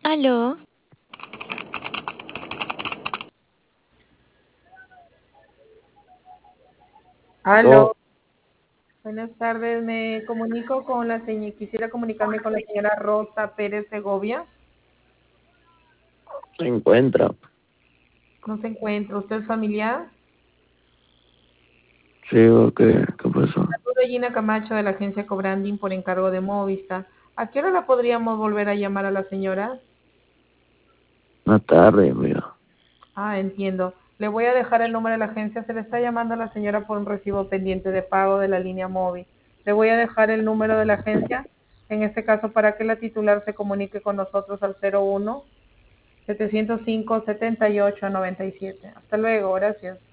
Aló, Aló, Aló, buenas tardes. Me comunico con la señora, quisiera comunicarme con la señora Rosa Pérez Segovia. se encuentra. No se encuentra. ¿Usted es familiar? Sí, ¿qué pasó? Soy Gina Camacho de la agencia Cobranding por encargo de Movistar. ¿A qué hora la podríamos volver a llamar a la señora? Una tarde, mira. Ah, entiendo. Le voy a dejar el número de la agencia. Se le está llamando a la señora por un recibo pendiente de pago de la línea móvil. Le voy a dejar el número de la agencia, en este caso para que la titular se comunique con nosotros al 01 705 78 97. Hasta luego, gracias.